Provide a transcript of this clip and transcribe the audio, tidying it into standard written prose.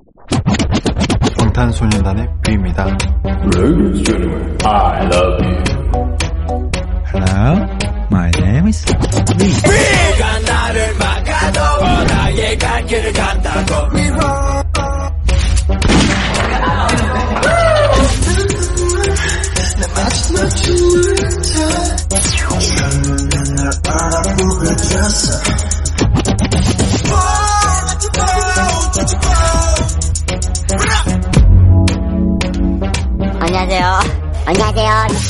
방탄소년단의 뷰입니다. Ladies and gentlemen, I love you. Hello, my name is Lee. 네가 나를 막아도 나의 갈 길을 간다고. 안녕하세요.